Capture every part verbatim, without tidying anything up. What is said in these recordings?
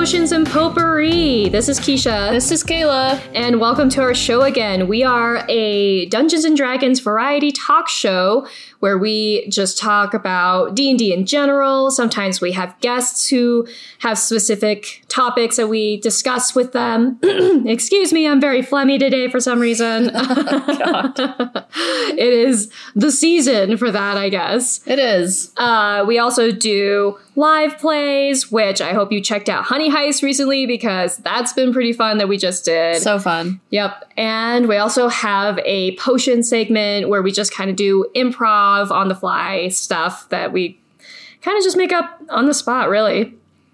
Potions and Potpourri. This is Keisha. This is Kayla. And welcome to our show again. We are a Dungeons and Dragons variety talk show where we just talk about D and D in general. Sometimes we have guests who have specific topics that we discuss with them. Excuse me, I'm very phlegmy today for some reason. Oh, God. It is the season for that, I guess. It is. Uh, we also do live plays, which I hope you checked out Honey Heist recently because that's been pretty fun that we just did. So fun. Yep. And we also have a potion segment where we just kind of do improv on the fly stuff that we kind of just make up on the spot, really.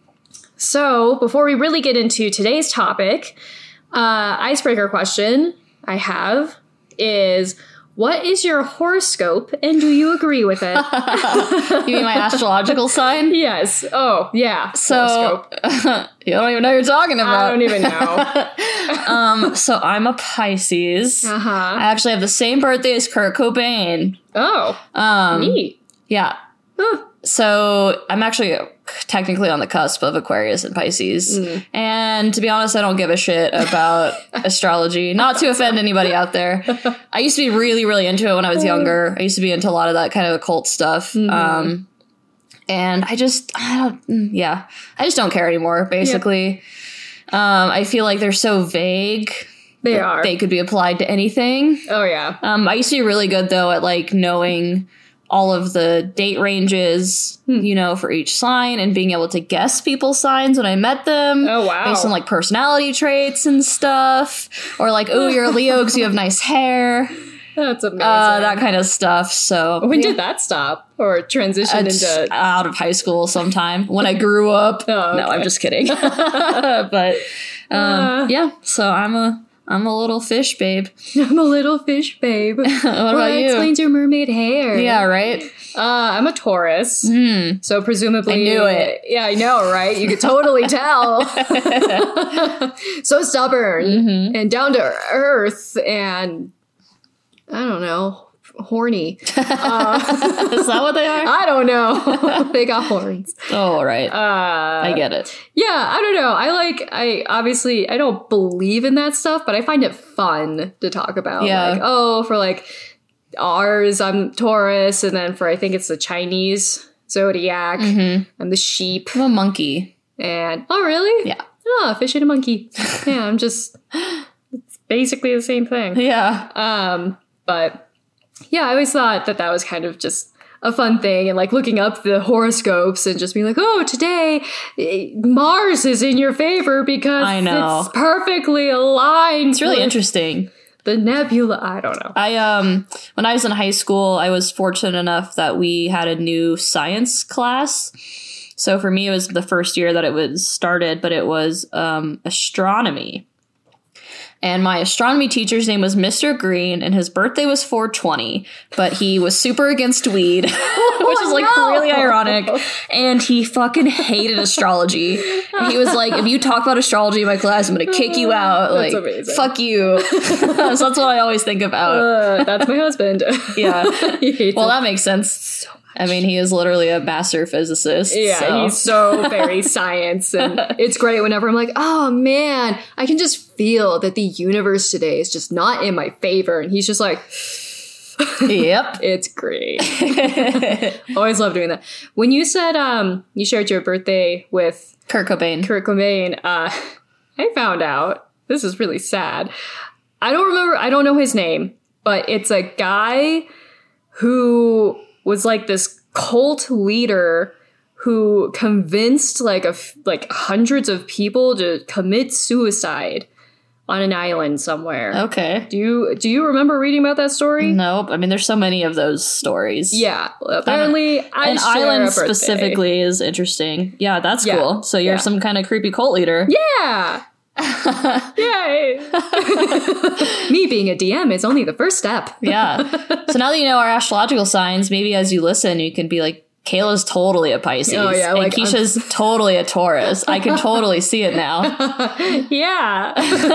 So before we really get into today's topic, uh, icebreaker question I have is, what is your horoscope and do you agree with it? You mean my astrological sign? Yes. Oh, yeah. So, you don't even know what you're talking about. I don't even know. um, so I'm a Pisces. Uh-huh. I actually have the same birthday as Kurt Cobain. Oh, Um, neat. Yeah. Huh. So I'm actually technically on the cusp of Aquarius and Pisces. Mm. And to be honest, I don't give a shit about astrology. Not to offend anybody out there. I used to be really, really into it when I was younger. I used to be into a lot of that kind of occult stuff. Mm-hmm. Um, and I just, I don't, yeah, I just don't care anymore, basically. Yep. Um, I feel like they're so vague. They are. They could be applied to anything. Oh, yeah. Um, I used to be really good, though, at, like, knowing all of the date ranges, hmm. you know, for each sign and being able to guess people's signs when I met them. Oh, wow. Based on, like, personality traits and stuff. Or, like, oh, you're a Leo because you have nice hair. That's amazing. Uh, that kind of stuff. So when yeah. did that stop? Or transition into... Out of high school sometime. When I grew up. Oh, okay. No, I'm just kidding. But, um, uh. yeah. So I'm a... I'm a little fish, babe. I'm a little fish, babe. What about well, you? Explains your mermaid hair. Yeah, right? Uh, I'm a Taurus. Mm. So presumably... I knew it. Yeah, I know, right? You could totally tell. So stubborn. Mm-hmm. And down to earth. And... I don't know. Horny. Uh, Is that what they are? I don't know. They got horns. Oh, right. Uh, I get it. Yeah, I don't know. I like, I obviously, I don't believe in that stuff, but I find it fun to talk about. Yeah. Like, oh, for like ours, I'm Taurus, and then for, I think it's the Chinese zodiac, mm-hmm. I'm the sheep. I'm a monkey. And, oh, really? Yeah. Oh, a fish and a monkey. Yeah, I'm just, it's basically the same thing. Yeah. Um, but... Yeah, I always thought that that was kind of just a fun thing, and like looking up the horoscopes and just being like, oh, today Mars is in your favor because I know. It's perfectly aligned. It's really interesting. The nebula, I don't know. I um when I was in high school, I was fortunate enough that we had a new science class. So for me, it was the first year that it was started, but it was um astronomy. And my astronomy teacher's name was Mister Green, and his birthday was four twenty, but he was super against weed, which is, like, no. really ironic. And he fucking hated astrology. And he was like, if you talk about astrology in my class, I'm going to kick you out. That's like, amazing. Fuck you. So that's what I always think about. Uh, that's my husband. Yeah. Well, it. that makes sense. So I mean, he is literally a master physicist. Yeah, so. He's so very science. And it's great whenever I'm like, oh, man, I can just feel that the universe today is just not in my favor. And he's just like, yep. It's great. Always love doing that. When you said um, you shared your birthday with Kurt Cobain, Kurt Cobain, uh, I found out, this is really sad. I don't remember, I don't know his name, but it's a guy who... was like this cult leader who convinced like a f- like hundreds of people to commit suicide on an island somewhere. Okay. Do you do you remember reading about that story? Nope. I mean, there's so many of those stories. Yeah. Apparently, an, I an share island a birthday. Specifically is interesting. Yeah, that's Yeah. cool. So you're Yeah. some kind of creepy cult leader. Yeah. Yay! Me being a D M is only the first step. Yeah. So now that you know our astrological signs, maybe as you listen, you can be like, Kayla's totally a Pisces. Oh, yeah, and like, Keisha's totally a Taurus. I can totally see it now. Yeah.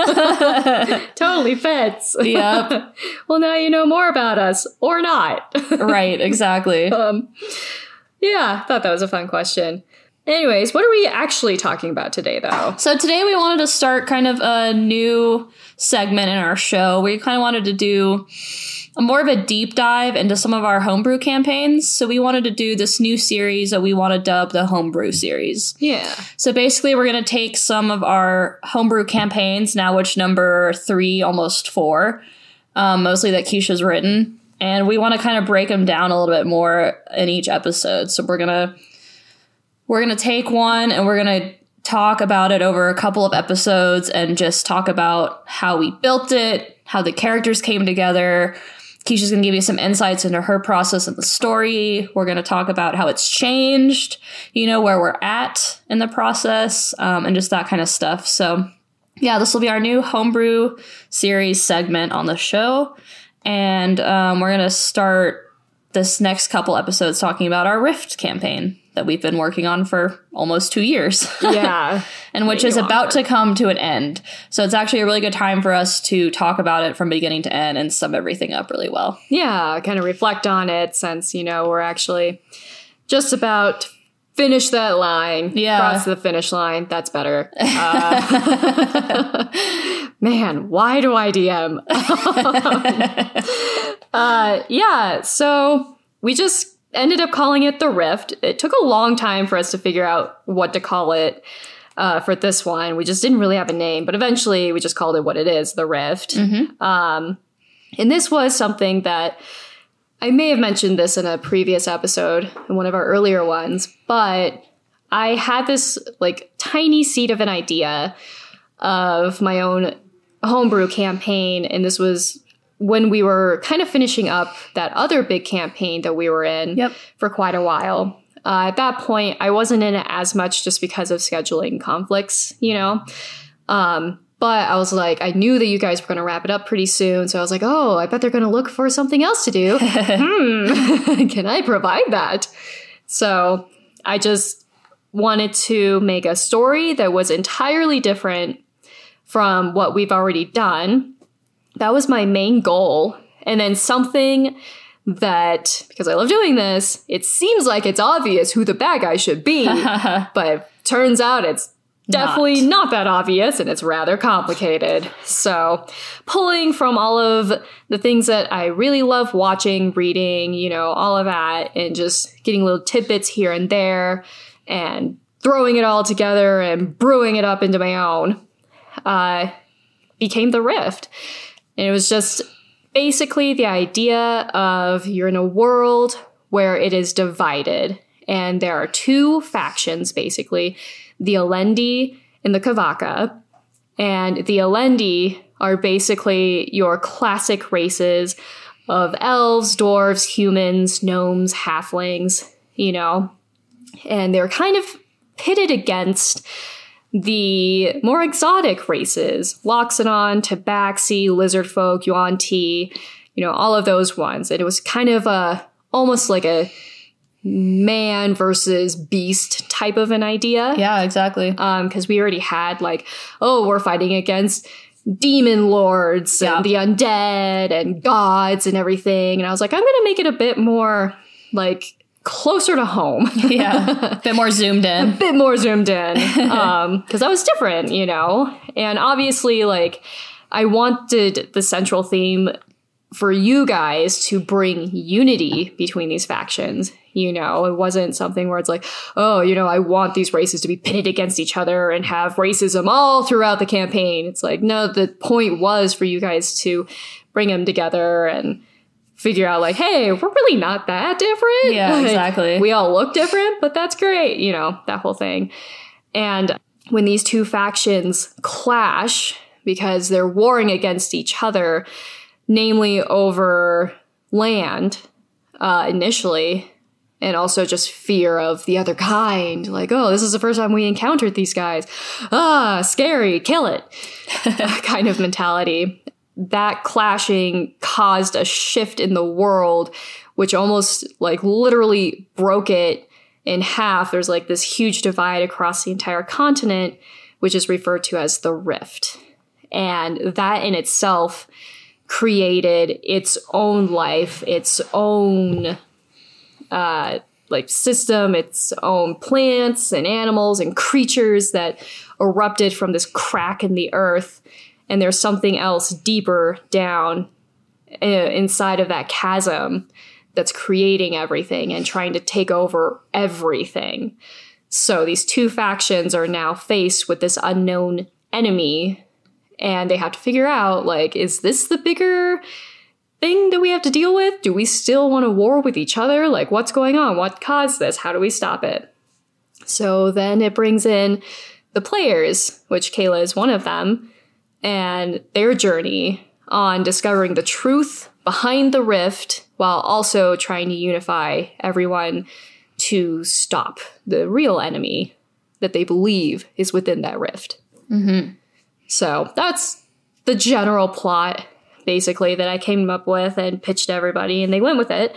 Totally fits. Yep. Well, now you know more about us. Or not. Right, exactly. Um, yeah, I thought that was a fun question. Anyways, what are we actually talking about today, though? So today we wanted to start kind of a new segment in our show. We kind of wanted to do a more of a deep dive into some of our homebrew campaigns. So we wanted to do this new series that we want to dub the Homebrew series. Yeah. So basically we're going to take some of our homebrew campaigns, now which number three, almost four, um, mostly that Keisha's written. And we want to kind of break them down a little bit more in each episode. So we're going to we're going to take one and we're going to talk about it over a couple of episodes and just talk about how we built it, how the characters came together. Keisha's going to give you some insights into her process of the story. We're going to talk about how it's changed, you know, where we're at in the process, um, and just that kind of stuff. So yeah, this will be our new homebrew series segment on the show. And um, we're going to start this next couple episodes talking about our Rift campaign that we've been working on for almost two years. Yeah. And which is about to come to an end. So it's actually a really good time for us to talk about it from beginning to end and sum everything up really well. Yeah, kind of reflect on it since, you know, we're actually just about finish that line. Yeah. Cross the finish line. That's better. Uh, man, why do I D M? uh, yeah, so we just ended up calling it the Rift. It took a long time for us to figure out what to call it uh, for this one. We just didn't really have a name, but eventually we just called it what it is, the Rift. Mm-hmm. Um, and this was something that I may have mentioned this in a previous episode, in one of our earlier ones, but I had this like tiny seed of an idea of my own homebrew campaign, and this was when we were kind of finishing up that other big campaign that we were in Yep. for quite a while. Uh, at that point, I wasn't in it as much just because of scheduling conflicts, you know? Um, but I was like, I knew that you guys were going to wrap it up pretty soon. So I was like, oh, I bet they're going to look for something else to do. hmm. Can I provide that? So I just wanted to make a story that was entirely different from what we've already done. That was my main goal. And then something that, because I love doing this, it seems like it's obvious who the bad guy should be, but turns out it's definitely not. not that obvious, and it's rather complicated. So pulling from all of the things that I really love watching, reading, you know, all of that, and just getting little tidbits here and there, and throwing it all together and brewing it up into my own, uh, became the Rift. And it was just basically the idea of you're in a world where it is divided. And there are two factions, basically, the Alendi and the Kavaka. And the Alendi are basically your classic races of elves, dwarves, humans, gnomes, halflings, you know. And they're kind of pitted against the more exotic races, Loxodon, Tabaxi, Lizardfolk, Yuan-Ti, you know, all of those ones. And it was kind of a, almost like a man versus beast type of an idea. Yeah, exactly. Um, because we already had like, oh, we're fighting against demon lords yeah. and the undead and gods and everything. And I was like, I'm going to make it a bit more like closer to home. Yeah, a bit more zoomed in. A bit more zoomed in. Um, because that was different, you know? And obviously, like, I wanted the central theme for you guys to bring unity between these factions. You know, it wasn't something where it's like, oh, you know, I want these races to be pitted against each other and have racism all throughout the campaign. It's like, no, the point was for you guys to bring them together and figure out like, hey, we're really not that different. Yeah, like, exactly. We all look different, but that's great. You know, that whole thing. And when these two factions clash because they're warring against each other, namely over land, uh, initially, and also just fear of the other kind. Like, oh, this is the first time we encountered these guys. Ah, scary, kill it. Kind of mentality. That clashing caused a shift in the world, which almost like literally broke it in half. There's like this huge divide across the entire continent, which is referred to as the Rift. And that in itself created its own life, its own uh, like system, its own plants and animals and creatures that erupted from this crack in the earth. And there's something else deeper down uh, inside of that chasm that's creating everything and trying to take over everything. So these two factions are now faced with this unknown enemy, and they have to figure out, like, is this the bigger thing that we have to deal with? Do we still want to war with each other? Like, what's going on? What caused this? How do we stop it? So then it brings in the players, which Kayla is one of them, and their journey on discovering the truth behind the rift while also trying to unify everyone to stop the real enemy that they believe is within that rift. Mm-hmm. So that's the general plot, basically, that I came up with and pitched to everybody, and they went with it.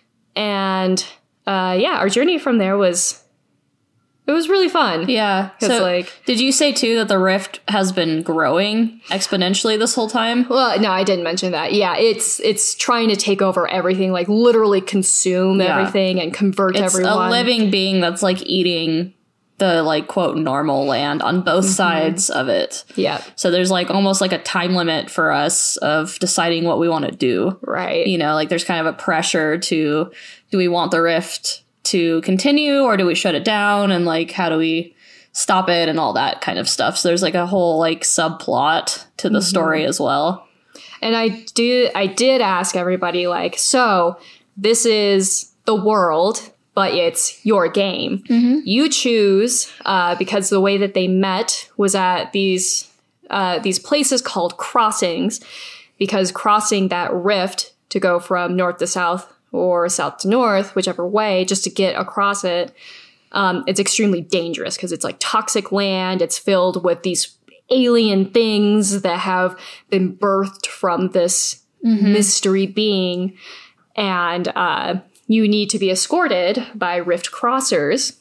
And uh, yeah, our journey from there was, it was really fun. Yeah. So like, did you say too that the rift has been growing exponentially this whole time? Well, no, I didn't mention that. Yeah, it's it's trying to take over everything, like literally consume Yeah. everything and convert It's everyone. a living being that's like eating the like quote normal land on both sides of it. Yeah, So there's like almost like a time limit for us of deciding what we want to do. right. You know, like there's kind of a pressure to, do we want the rift to continue or do we shut it down, and like how do we stop it and all that kind of stuff. So there's like a whole like subplot to the story as well. And I do I did ask everybody, like, so this is the world, but it's your game. You choose, uh, because the way that they met was at these uh, these places called crossings, because crossing that rift to go from north to south or south to north, whichever way, just to get across it, um, it's extremely dangerous because it's like toxic land. It's filled with these alien things that have been birthed from this mystery being. And uh, you need to be escorted by rift crossers.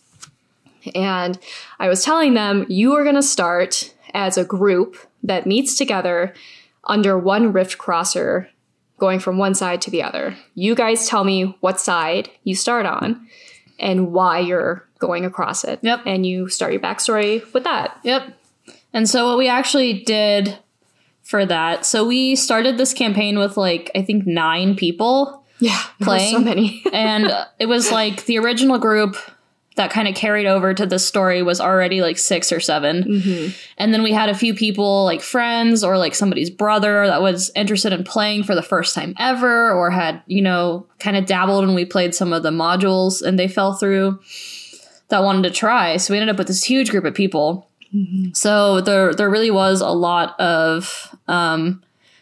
And I was telling them, you are going to start as a group that meets together under one rift crosser, going from one side to the other. You guys tell me what side you start on and why you're going across it. Yep. And you start your backstory with that. Yep. And so what we actually did for that, so we started this campaign with like, I think nine people Yeah. playing. So many. And it was like the original group that kind of carried over to this story was already like six or seven. Mm-hmm. And then we had a few people like friends or like somebody's brother that was interested in playing for the first time ever, or had, you know, kind of dabbled when we played some of the modules and they fell through, that wanted to try. So we ended up with this huge group of people. Mm-hmm. So there, there really was a lot of um,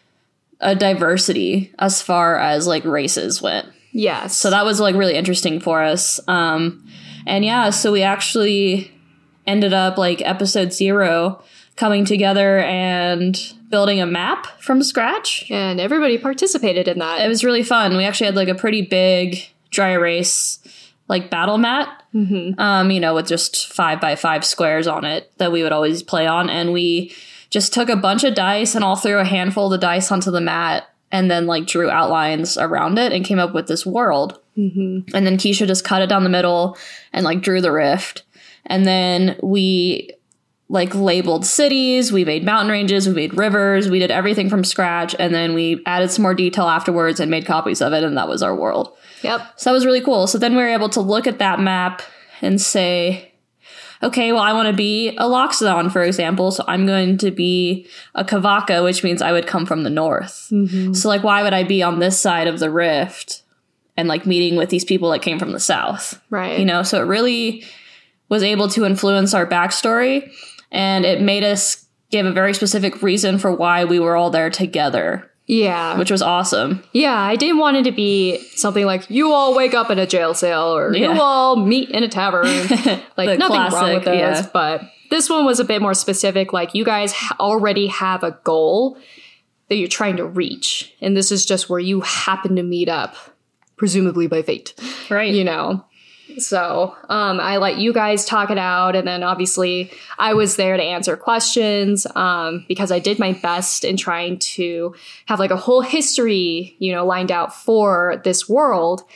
a diversity as far as like races went. Yes. So that was like really interesting for us. Um, and yeah, so we actually ended up like episode zero coming together and building a map from scratch. And everybody participated in that. It was really fun. We actually had like a pretty big dry erase like battle mat, Mm-hmm. um, you know, with just five by five squares on it that we would always play on. And we just took a bunch of dice and all threw a handful of the dice onto the mat and then like drew outlines around it and came up with this world. Mm-hmm. And then Keisha just cut it down the middle and like drew the rift. And then we like labeled cities, we made mountain ranges, we made rivers, we did everything from scratch. And then we added some more detail afterwards and made copies of it. And that was our world. Yep. So that was really cool. So then we were able to look at that map and say, okay, well, I want to be a Loxodon, for example. So I'm going to be a Kavaka, which means I would come from the north. Mm-hmm. So like, why would I be on this side of the rift and like meeting with these people that came from the south? Right. You know, so it really was able to influence our backstory, and it made us give a very specific reason for why we were all there together, Yeah. which was awesome. Yeah, I didn't want it to be something like, you all wake up in a jail cell, or Yeah. you all meet in a tavern. Like, The nothing wrong classic, with those. yeah. But this one was a bit more specific. Like, you guys ha- already have a goal that you're trying to reach. And this is just where you happen to meet up, presumably by fate. Right. You know? So um, I let you guys talk it out. And then obviously I was there to answer questions um, because I did my best in trying to have like a whole history, you know, lined out for this world.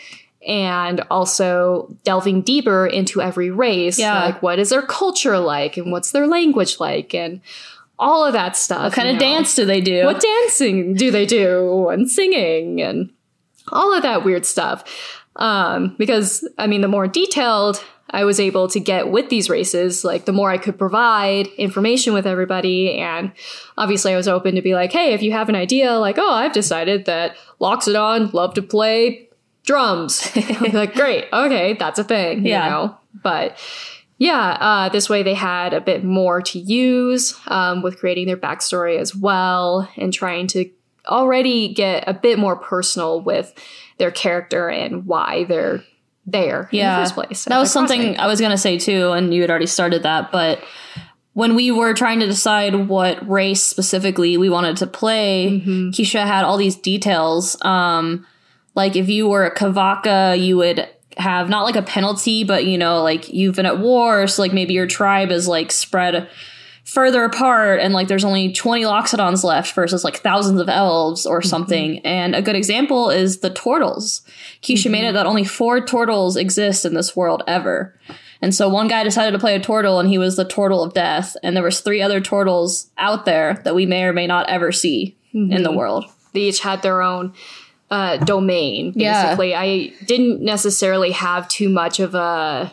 and also delving deeper into every race. Yeah. Like, what is their culture like, and what's their language like, and all of that stuff. What kind you of know. dance do they do? What dancing do they do, and singing, and all of that weird stuff. Um, because, I mean, the more detailed I was able to get with these races, like the more I could provide information with everybody. And obviously I was open to be like, hey, if you have an idea, like, oh, I've decided that Loxodon love to play drums. I'll be like, great. Okay. That's a thing, Yeah. you know, but yeah, uh, this way they had a bit more to use, um, with creating their backstory as well, and trying to already get a bit more personal with their character and why they're there yeah. in the first place. That was something I was going to say too, and you had already started that, but when we were trying to decide what race specifically we wanted to play, mm-hmm. Keisha had all these details. Um, like if you were a Kavaka, you would have not like a penalty, but you know, like you've been at war, so like maybe your tribe is like spread further apart, and like there's only twenty Loxodons left versus like thousands of elves or something. Mm-hmm. And a good example is the Tortles. Keisha mm-hmm. made it that only four Tortles exist in this world ever. And so one guy decided to play a Tortle, and he was the Tortle of Death. And there was three other Tortles out there that we may or may not ever see mm-hmm. in the world. They each had their own uh, domain, basically. Yeah. I didn't necessarily have too much of a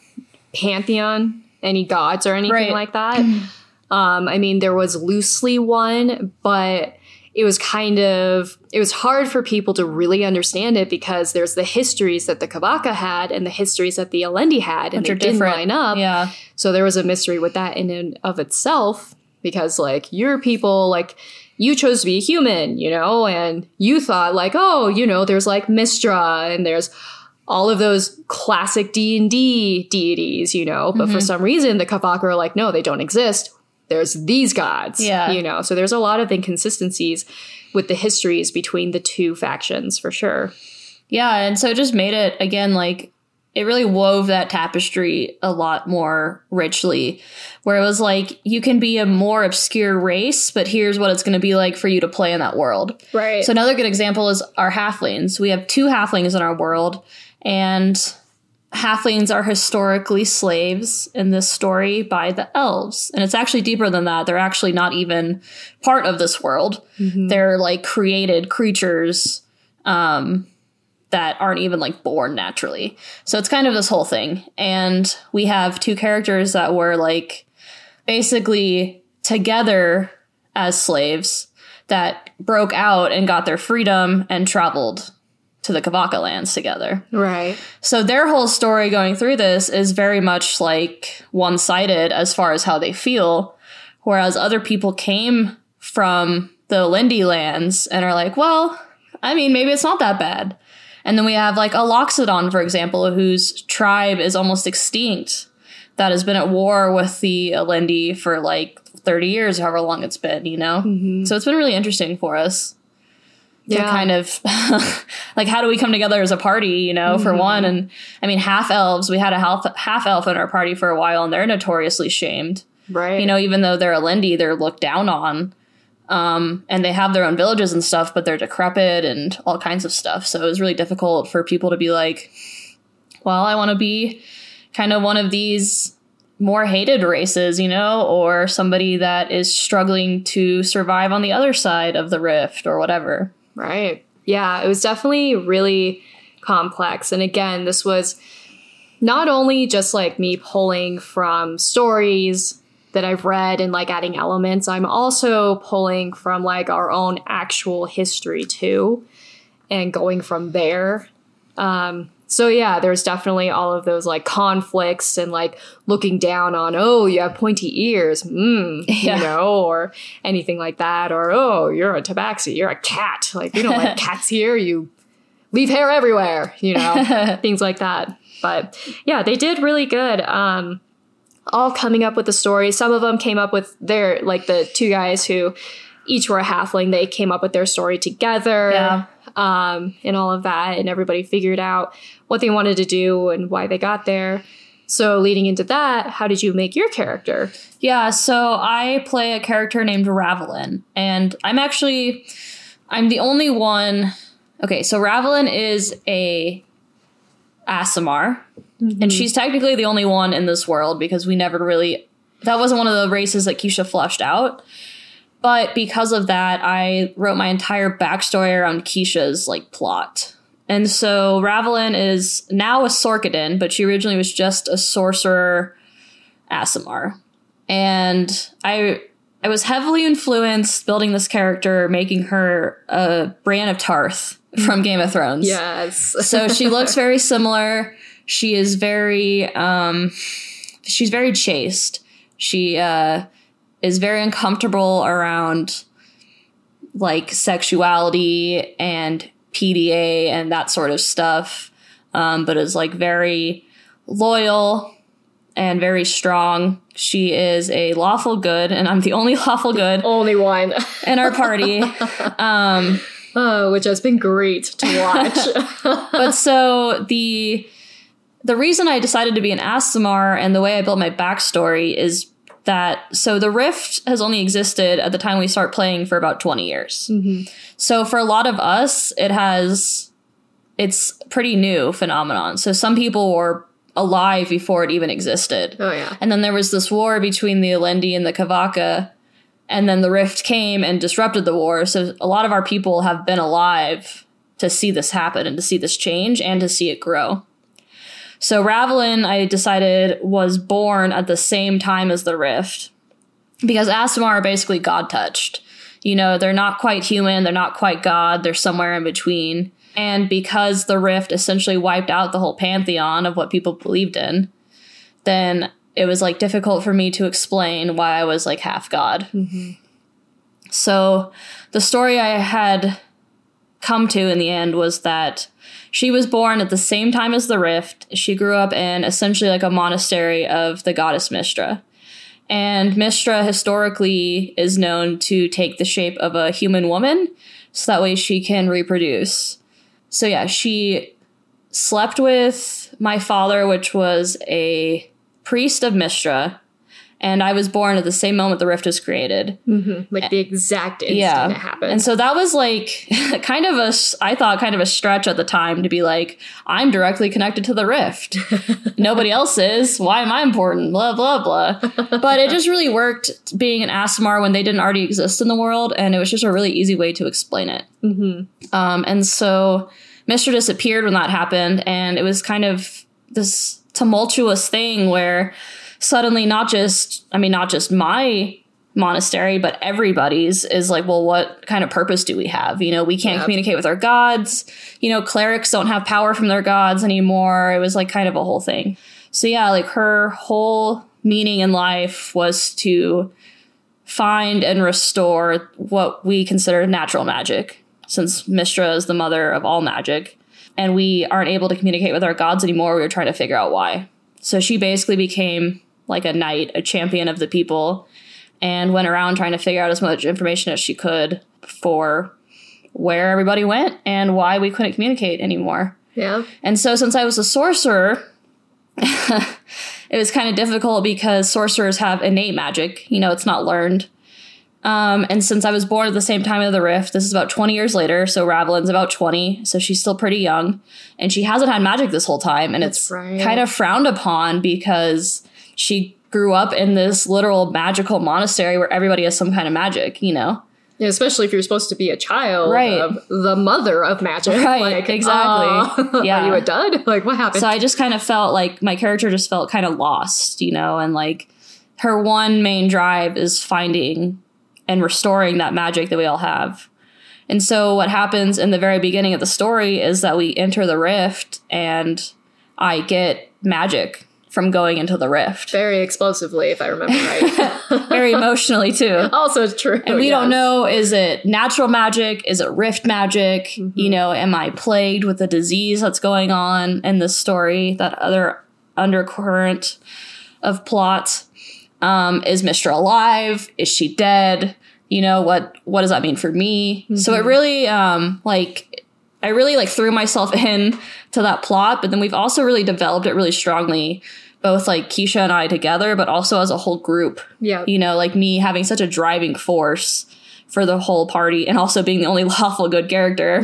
pantheon, any gods or anything right. like that. Um, I mean, there was loosely one, but it was kind of, it was hard for people to really understand it because there's the histories that the Kavaka had and the histories that the Alendi had, and Which they are didn't different. line up. Yeah. So there was a mystery with that in and of itself, because like your people, like you chose to be a human, you know, and you thought like, oh, you know, there's like Mistra and there's all of those classic D and D deities, you know, but mm-hmm. for some reason the Kavaka are like, no, they don't exist. There's these gods, yeah. you know, so there's a lot of inconsistencies with the histories between the two factions for sure. Yeah. And so it just made it, again, like it really wove that tapestry a lot more richly, where it was like, you can be a more obscure race, but here's what it's going to be like for you to play in that world. Right. So another good example is our halflings. We have two halflings in our world, and halflings are historically slaves in this story by the elves. And it's actually deeper than that. They're actually not even part of this world. Mm-hmm. They're like created creatures um, that aren't even like born naturally. So it's kind of this whole thing. And we have two characters that were like basically together as slaves that broke out and got their freedom and traveled to the Kavaka lands together. Right. So their whole story going through this is very much like one-sided as far as how they feel, whereas other people came from the Alendi lands and are like, well, I mean, maybe it's not that bad. And then we have like a Loxodon, for example, whose tribe is almost extinct, that has been at war with the Alendi for like thirty years, however long it's been, you know? Mm-hmm. So it's been really interesting for us. Yeah. To kind of like, how do we come together as a party, you know, mm-hmm. for one? And I mean, half elves, we had a half, half elf in our party for a while, and they're notoriously shamed. Right. You know, even though they're Alendi, they're looked down on. Um, and they have their own villages and stuff, but they're decrepit and all kinds of stuff. So it was really difficult for people to be like, well, I want to be kind of one of these more hated races, you know, or somebody that is struggling to survive on the other side of the rift or whatever. Right. Yeah, it was definitely really complex. And again, this was not only just like me pulling from stories that I've read and like adding elements, I'm also pulling from like our own actual history too, and going from there. Um, so yeah, there's definitely all of those like conflicts and like looking down on, oh, you have pointy ears, mm, yeah. you know, or anything like that. Or, oh, you're a tabaxi, you're a cat. Like, we don't like cats here. You leave hair everywhere, you know, things like that. But yeah, they did really good. Um, all coming up with the story. Some of them came up with their, like the two guys who each were a halfling, they came up with their story together. Yeah. Um, and all of that, and everybody figured out what they wanted to do and why they got there. So leading into that, how did you make your character? Yeah, so I play a character named Ravelin, and I'm actually, I'm the only one. Okay, so Ravelin is a Aasimar. Mm-hmm. And she's technically the only one in this world because we never really... That wasn't one of the races that Keisha fleshed out. But because of that, I wrote my entire backstory around Keisha's, like, plot. And so Ravelin is now a Sorkadin, but she originally was just a sorcerer Aasimar. And I... I was heavily influenced building this character, making her a Brienne of Tarth from Game of Thrones. Yes. So she looks very similar. She is very, um, she's very chaste. She uh, is very uncomfortable around like sexuality and P D A and that sort of stuff, um, but is like very loyal and very strong. She is a lawful good, and I'm the only lawful good. Only one. In our party. Um, oh, which has been great to watch. But so the the reason I decided to be an Aasimar and the way I built my backstory is that, so the Rift has only existed at the time we start playing for about twenty years. Mm-hmm. So for a lot of us, it has, it's pretty new phenomenon. So some people were alive before it even existed. Oh, yeah. And then there was this war between the Alendi and the Kavaka, and then the Rift came and disrupted the war. So a lot of our people have been alive to see this happen and to see this change and to see it grow. So Ravelin, I decided, was born at the same time as the Rift, because Aasimar are basically God-touched. You know, they're not quite human, they're not quite God, they're somewhere in between. And because the Rift essentially wiped out the whole pantheon of what people believed in, then it was like difficult for me to explain why I was like half God. Mm-hmm. So the story I had come to in the end was that she was born at the same time as the Rift. She grew up in essentially like a monastery of the goddess Mystra. And Mystra historically is known to take the shape of a human woman, so that way she can reproduce. So yeah, she slept with my father, which was a priest of Mystra, and I was born at the same moment the Rift was created. Mm-hmm. Like the exact instant yeah. it happened. And so that was like kind of a, I thought kind of a stretch at the time to be like, I'm directly connected to the Rift. Nobody else is. Why am I important? Blah, blah, blah. But it just really worked being an Aasimar when they didn't already exist in the world, and it was just a really easy way to explain it. Mm-hmm. Um, and so Mystra disappeared when that happened, and it was kind of this tumultuous thing where suddenly not just, I mean, not just my monastery, but everybody's is like, well, what kind of purpose do we have? You know, we can't yep. communicate with our gods. You know, clerics don't have power from their gods anymore. It was like kind of a whole thing. So yeah, like her whole meaning in life was to find and restore what we consider natural magic, since Mystra is the mother of all magic. And we aren't able to communicate with our gods anymore. We were trying to figure out why. So she basically became like a knight, a champion of the people, and went around trying to figure out as much information as she could for where everybody went and why we couldn't communicate anymore. Yeah. And so since I was a sorcerer, it was kind of difficult because sorcerers have innate magic. You know, it's not learned. Um, and since I was born at the same time of the Rift, this is about twenty years later, so Ravelin's about twenty, so she's still pretty young, and she hasn't had magic this whole time, and That's it's right. kind of frowned upon because she grew up in this literal magical monastery where everybody has some kind of magic, you know? Yeah, especially if you're supposed to be a child right. of the mother of magic. Right, like, exactly. Uh, yeah. Are you a dud? Like, what happened? So I just kind of felt like my character just felt kind of lost, you know, and like her one main drive is finding and restoring that magic that we all have. And so what happens in the very beginning of the story is that we enter the Rift and I get magic from going into the Rift. Very explosively, if I remember right. Very emotionally, too. Also true. And we yes. don't know, is it natural magic? Is it Rift magic? Mm-hmm. You know, am I plagued with a disease that's going on in this story? That other undercurrent of plot. Um, is Mystra alive? Is she dead? You know, what what does that mean for me? Mm-hmm. So it really, um, like, I really, like, threw myself in to that plot, but then we've also really developed it really strongly, both, like, Keisha and I together, but also as a whole group. Yeah. You know, like, me having such a driving force for the whole party, and also being the only lawful good character.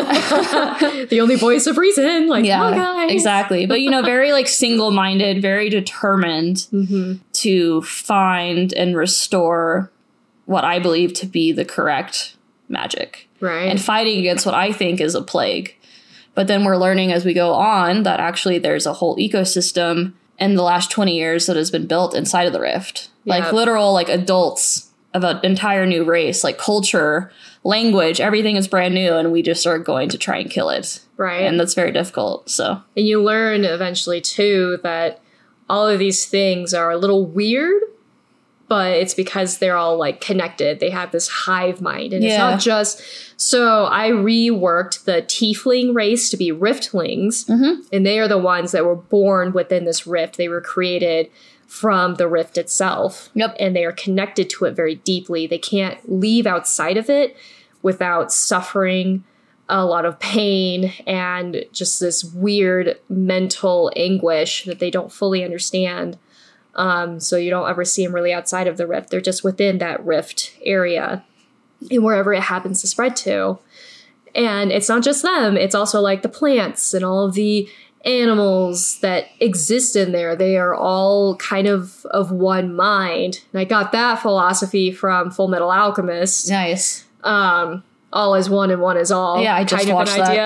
The only voice of reason. Like, Yeah, oh, guys. exactly. But, you know, very like single-minded, very determined Mm-hmm. to find and restore what I believe to be the correct magic. Right. And fighting against what I think is a plague. But then we're learning as we go on that actually there's a whole ecosystem in the last twenty years that has been built inside of the Rift. Yeah. Like literal like adults of an entire new race, like culture, language, everything is brand new, and we just are going to try and kill it. Right. And that's very difficult. So And you learn eventually, too, that all of these things are a little weird, but it's because they're all, like, connected. They have this hive mind. And it's Yeah. not just... So I reworked the tiefling race to be riftlings, Mhm. and they are the ones that were born within this rift. They were created from the rift itself. Yep. And they are connected to it very deeply. They can't leave outside of it without suffering a lot of pain and just this weird mental anguish that they don't fully understand. Um, so you don't ever see them really outside of the rift. They're just within that rift area and wherever it happens to spread to. And it's not just them. It's also like the plants and all of the animals that exist in there. They are all kind of of one mind. And I got that philosophy from Full Metal Alchemist. nice. Um, all is one and one is all. Yeah, I just kind watched of an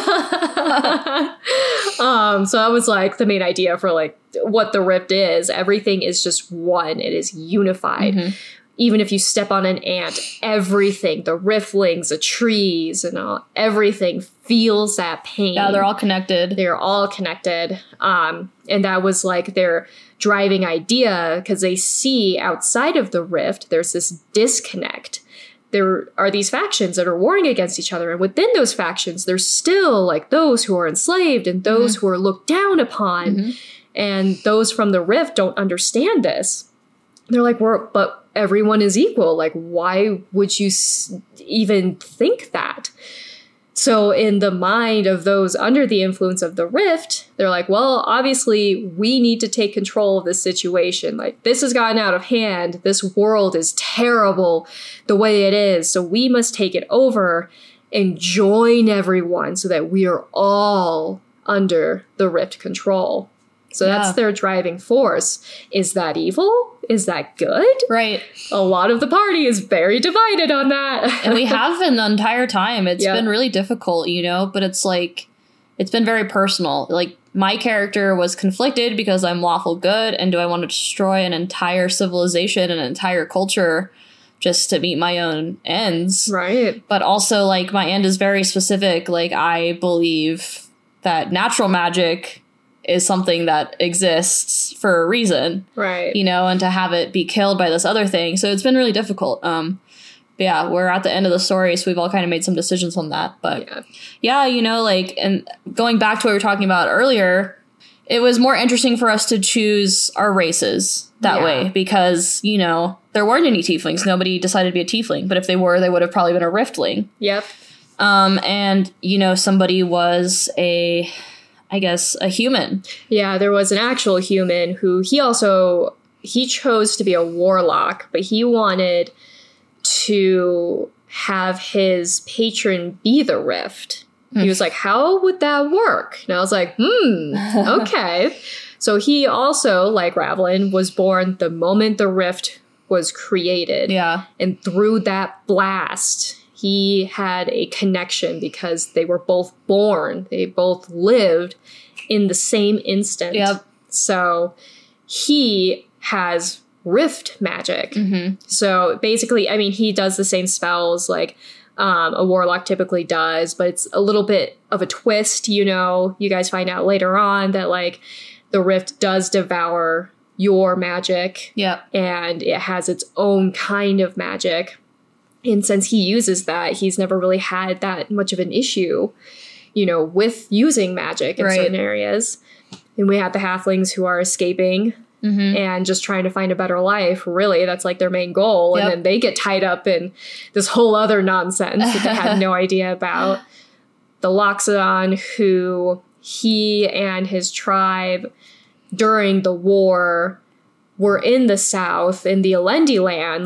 idea. um, so that was like the main idea for like what the rift is. Everything is just one. It is unified. Mm-hmm. Even if you step on an ant, everything, the riftlings, the trees, and all, everything feels that pain. Yeah, they're all connected. They're all connected. Um, and that was like their driving idea because they see outside of the rift, there's this disconnect. There are these factions that are warring against each other. And within those factions, there's still like those who are enslaved and those Mm-hmm. who are looked down upon. Mm-hmm. And those from the rift don't understand this. They're like, we're, but everyone is equal. Like, why would you s- even think that? So in the mind of those under the influence of the rift, they're like, well, obviously we need to take control of this situation. Like, this has gotten out of hand. This world is terrible the way it is. So we must take it over and join everyone so that we are all under the rift control. So Yeah. that's their driving force. Is that evil? Is that good? Right. A lot of the party is very divided on that. And we have been the entire time. It's Yeah. been really difficult, you know, but it's like, it's been very personal. Like, my character was conflicted because I'm lawful good, and do I want to destroy an entire civilization, an entire culture, just to meet my own ends? Right. But also, like, my end is very specific. Like, I believe that natural magic is something that exists for a reason, Right. you know, and to have it be killed by this other thing. So it's been really difficult. Um, but yeah, we're at the end of the story, so we've all kind of made some decisions on that. But Yeah. yeah, you know, like, and going back to what we were talking about earlier, it was more interesting for us to choose our races that Yeah. way because, you know, there weren't any tieflings. Nobody decided to be a tiefling, but if they were, they would have probably been a riftling. Yep. Um, and, you know, somebody was a, I guess, a human. Yeah, there was an actual human who he also he chose to be a warlock, but he wanted to have his patron be the rift. He was like, how would that work? And I was like, hmm, okay. So he also, like Ravlin, was born the moment the rift was created. Yeah. And through that blast, he had a connection because they were both born. They both lived in the same instant. Yep. So he has rift magic. Mm-hmm. So basically, I mean, he does the same spells like um, a warlock typically does, but it's a little bit of a twist, you know. You guys find out later on that, like, the rift does devour your magic. Yep. And it has its own kind of magic. And since he uses that, he's never really had that much of an issue, you know, with using magic in Right. certain areas. And we have the halflings who are escaping Mm-hmm. and just trying to find a better life. Really, that's like their main goal. Yep. And then they get tied up in this whole other nonsense that they had no idea about. The Loxodon, who he and his tribe during the war were in the south, in the Alendi lands,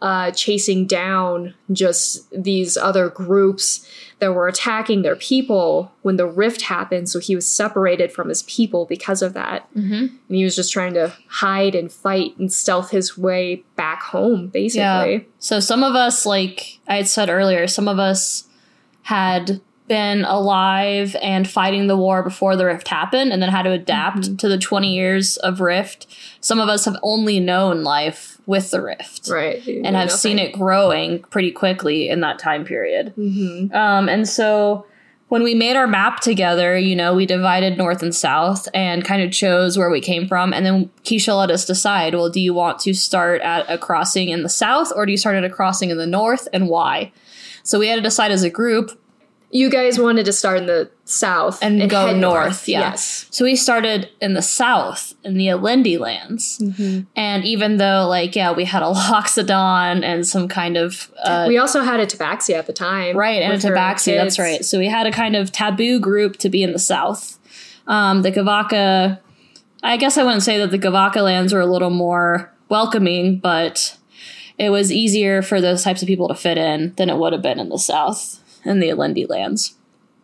uh, chasing down just these other groups that were attacking their people when the rift happened. So he was separated from his people because of that. Mm-hmm. And he was just trying to hide and fight and stealth his way back home, basically. Yeah. So some of us, like I had said earlier, some of us had been alive and fighting the war before the rift happened and then had to adapt mm-hmm. to the twenty years of rift. Some of us have only known life with the rift. Right. And have nothing. seen it growing pretty quickly in that time period. Mm-hmm. Um, and so when we made our map together, you know, we divided north and south and kind of chose where we came from. And then Keisha let us decide, well, do you want to start at a crossing in the south or do you start at a crossing in the north and why? So we had to decide as a group. You guys wanted to start in the south and, and go north, north. Yeah. Yes. So we started in the south in the Alendi lands. Mm-hmm. And even though, like, yeah, we had a Loxodon and some kind of... Uh, we also had a Tabaxi at the time. Right, and a Tabaxi, that's right. So we had a kind of taboo group to be in the south. Um, the Gavaka... I guess I wouldn't say that the Gavaka lands were a little more welcoming, but it was easier for those types of people to fit in than it would have been in the south. In the Alendi lands.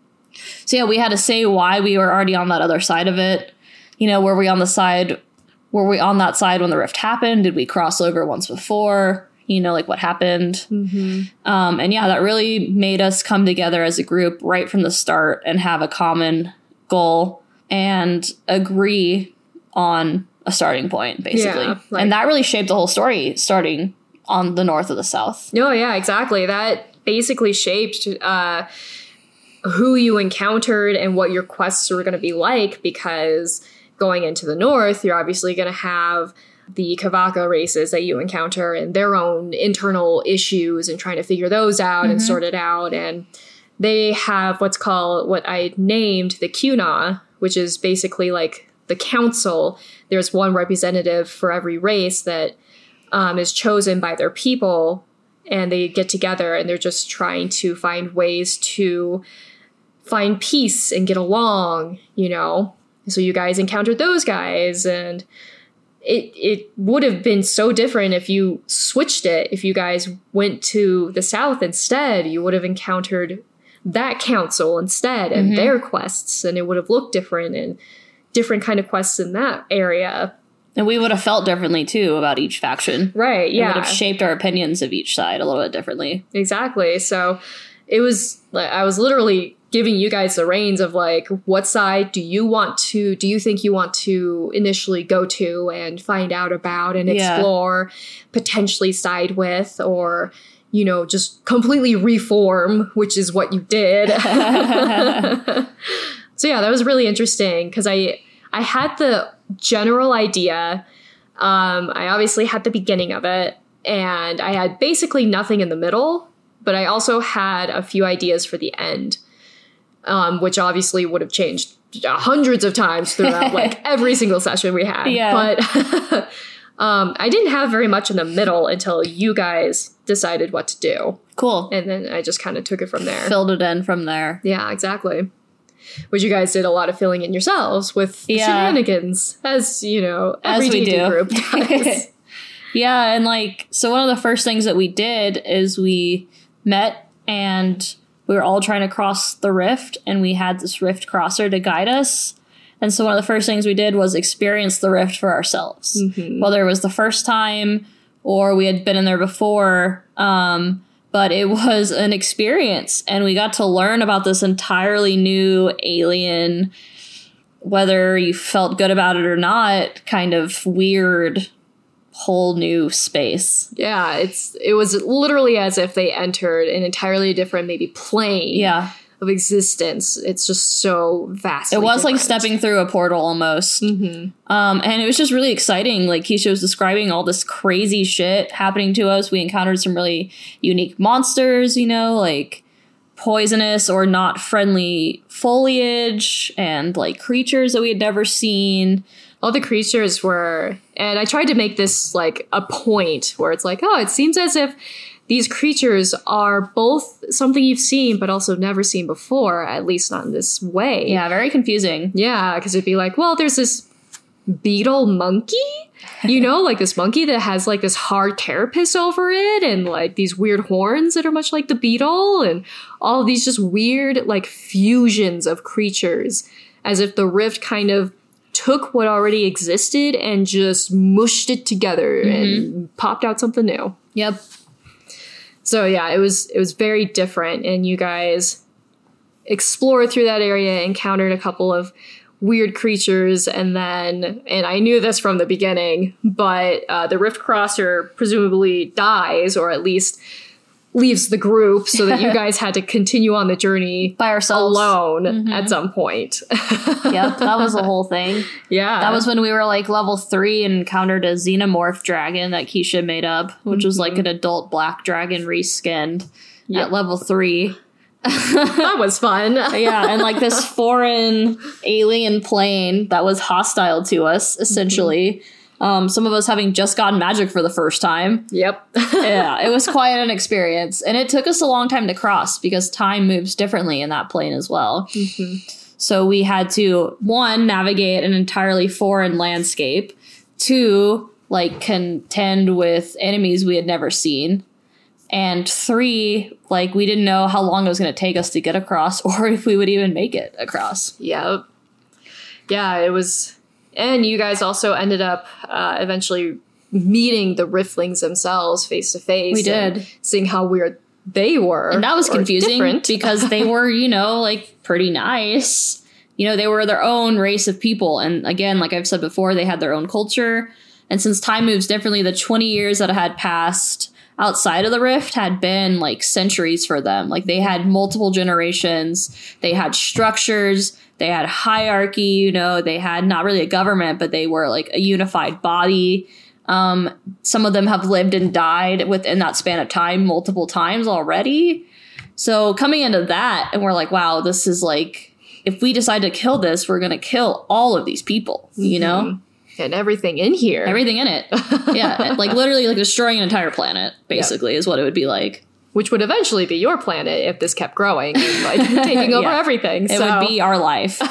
So yeah, we had to say why we were already on that other side of it. You know, were we on the side, were we on that side when the rift happened? Did we cross over once before? You know, like what happened? Mm-hmm. Um, and yeah, that really made us come together as a group right from the start and have a common goal and agree on a starting point, basically. Yeah, like, and that really shaped the whole story, starting on the north of the south. No, yeah, exactly. That basically shaped uh, who you encountered and what your quests were going to be like, because going into the north, you're obviously going to have the Kavaka races that you encounter and their own internal issues and trying to figure those out mm-hmm. and sort it out. And they have what's called, what I named the Kuna, which is basically like the council. There's one representative for every race that um, is chosen by their people. And they get together and they're just trying to find ways to find peace and get along, you know. So you guys encountered those guys, and it it would have been so different if you switched it. If you guys went to the south instead, you would have encountered that council instead and mm-hmm. their quests, and it would have looked different and different kind of quests in that area. And we would have felt differently, too, about each faction. Right, yeah. It would have shaped our opinions of each side a little bit differently. Exactly. So it was, like, I was literally giving you guys the reins of, like, what side do you want to, do you think you want to initially go to and find out about and explore, yeah. potentially side with, or, you know, just completely reform, which is what you did. So, yeah, that was really interesting because I, I had the general idea. Um, I obviously had the beginning of it, and I had basically nothing in the middle, but I also had a few ideas for the end, um, which obviously would have changed hundreds of times throughout like every single session we had. Yeah. But um, I didn't have very much in the middle until you guys decided what to do. Cool. And then I just kind of took it from there. Filled it in from there. Yeah, exactly. Which you guys did a lot of filling in yourselves with the yeah. shenanigans, as, you know, every as we D and D do. group does. Yeah, and like, so one of the first things that we did is we met and we were all trying to cross the rift, and we had this rift crosser to guide us. And so one of the first things we did was experience the rift for ourselves. Mm-hmm. Whether it was the first time or we had been in there before, um, but it was an experience, and we got to learn about this entirely new alien, whether you felt good about it or not, kind of weird, whole new space. Yeah, it's it was literally as if they entered an entirely different, maybe plane yeah. of existence. It's just so vast. It was different. like stepping through a portal almost. Mm-hmm. Um, and it was just really exciting. Like Keisha was describing all this crazy shit happening to us. We encountered some really unique monsters, you know, like poisonous or not friendly foliage and like creatures that we had never seen. All the creatures were, and I tried to make this like a point where it's like, oh, it seems as if these creatures are both something you've seen, but also never seen before, at least not in this way. Yeah, very confusing. Yeah, because it'd be like, well, there's this beetle monkey, You know, like this monkey that has like this hard carapace over it and like these weird horns that are much like the beetle and all of these just weird like fusions of creatures as if the rift kind of took what already existed and just mushed it together mm-hmm. and popped out something new. Yep. So yeah, it was it was very different, and you guys explored through that area, encountered a couple of weird creatures, and then, and I knew this from the beginning, but uh, the Rift Crosser presumably dies, or at least leaves the group, so that you guys had to continue on the journey by ourselves alone mm-hmm. at some point. Yep, that was the whole thing. Yeah. That was when we were like level three and encountered a xenomorph dragon that Keisha made up, which mm-hmm. was like an adult black dragon reskinned yep. at level three. That was fun. Yeah, and like this foreign alien plane that was hostile to us, essentially. Mm-hmm. Um, some of us having just gotten magic for the first time. Yep. Yeah, it was quite an experience. And it took us a long time to cross because time moves differently in that plane as well. Mm-hmm. So we had to, one, navigate an entirely foreign landscape. Two, like contend with enemies we had never seen. And three, like we didn't know how long it was going to take us to get across or if we would even make it across. Yep. Yeah, it was... And you guys also ended up uh, eventually meeting the Riftlings themselves face to face. We did. Seeing how weird they were. And that was confusing because they were, you know, like pretty nice. You know, they were their own race of people. And again, like I've said before, they had their own culture. And since time moves differently, the twenty years that had passed outside of the rift had been like centuries for them. Like they had multiple generations. They had structures. They had hierarchy, you know, they had not really a government, but they were like a unified body. Um, some of them have lived and died within that span of time multiple times already. So coming into that, and we're like, wow, this is like, if we decide to kill this, we're going to kill all of these people, you know? Mm-hmm. And everything in here. Everything in it. Yeah. Like literally like destroying an entire planet, basically, yep. is what it would be like. Which would eventually be your planet if this kept growing and like taking over yeah. everything. It so. would be our life.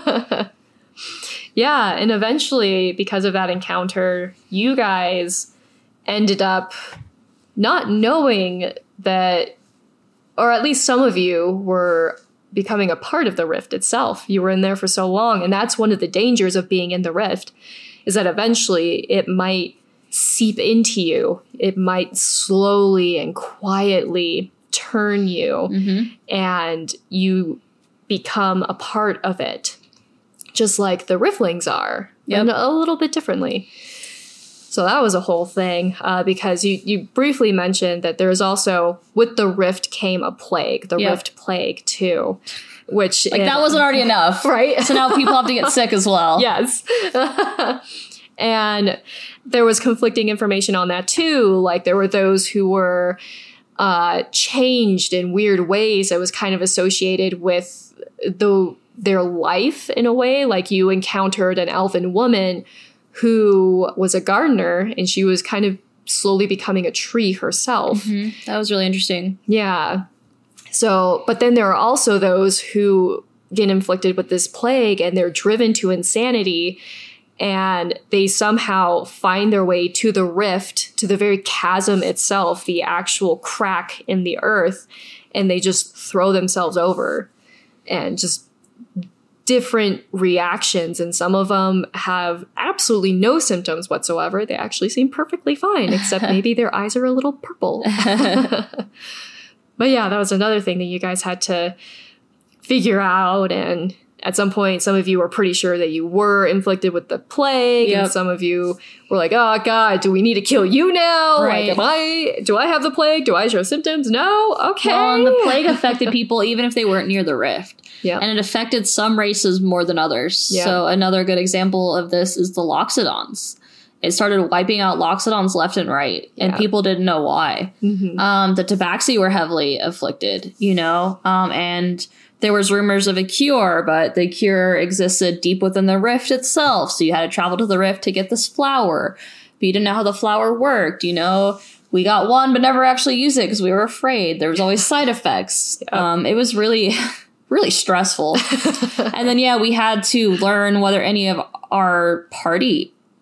Yeah, and eventually, because of that encounter, you guys ended up not knowing that, or at least some of you were becoming a part of the rift itself. You were in there for so long, and that's one of the dangers of being in the rift, is that eventually it might seep into you. It might slowly and quietly turn you, mm-hmm. and you become a part of it, just like the Riftlings are, yep. and a little bit differently. So that was a whole thing, uh, because you, you briefly mentioned that there's also, with the rift came a plague, the yep. rift plague too, which... Like it, that wasn't already enough. Right? So now people have to get sick as well. Yes. And there was conflicting information on that too. Like there were those who were uh, changed in weird ways that was kind of associated with the their life in a way. Like you encountered an elven woman who was a gardener and she was kind of slowly becoming a tree herself. Mm-hmm. That was really interesting. Yeah. So, but then there are also those who get inflicted with this plague and they're driven to insanity. And they somehow find their way to the rift, to the very chasm itself, the actual crack in the earth, and they just throw themselves over. And just different reactions. And some of them have absolutely no symptoms whatsoever. They actually seem perfectly fine, except maybe their eyes are a little purple. But yeah, that was another thing that you guys had to figure out. And at some point, some of you were pretty sure that you were inflicted with the plague, yep. and some of you were like, "Oh God, do we need to kill you now? Right. Like, am I? Do I have the plague? Do I show symptoms? No, okay." Well, and the plague affected people even if they weren't near the rift. Yeah, and it affected some races more than others. Yep. So another good example of this is the Loxodons. It started wiping out Loxodons left and right, and yeah. people didn't know why. Mm-hmm. Um, the Tabaxi were heavily afflicted, you know, um, and there was rumors of a cure, but the cure existed deep within the rift itself. So you had to travel to the rift to get this flower, but you didn't know how the flower worked. You know, we got one, but never actually used it because we were afraid. There was always side effects. Yep. Um, it was really, really stressful. And then, yeah, we had to learn whether any of our party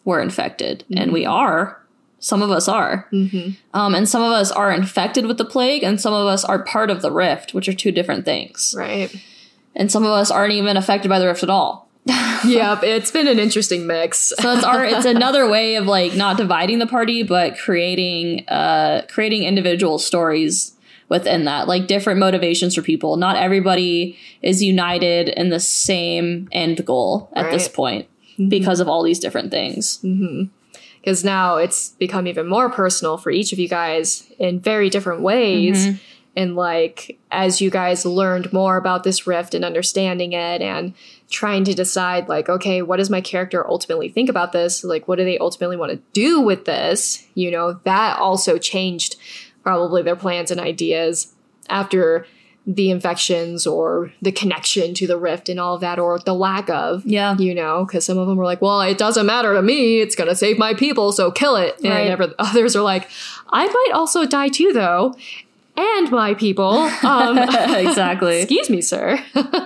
we're infected. Mm-hmm. And we are. Some of us are. Mm-hmm. Um, and some of us are infected with the plague, and some of us are part of the rift, which are two different things. Right. And some of us aren't even affected by the rift at all. Yep, it's been an interesting mix. So it's our it's another way of like not dividing the party, but creating uh creating individual stories within that, like different motivations for people. Not everybody is united in the same end goal at right. this point mm-hmm. because of all these different things. Mm-hmm. Because now it's become even more personal for each of you guys in very different ways. Mm-hmm. And like, as you guys learned more about this rift and understanding it and trying to decide like, okay, what does my character ultimately think about this? Like, what do they ultimately want to do with this? You know, that also changed probably their plans and ideas after the infections or the connection to the rift and all of that, or the lack of, yeah, you know, because some of them were like, well, it doesn't matter to me. It's going to save my people. So kill it. Right. And ever, others are like, I might also die too, though. And my people. Um, exactly. Excuse me, sir.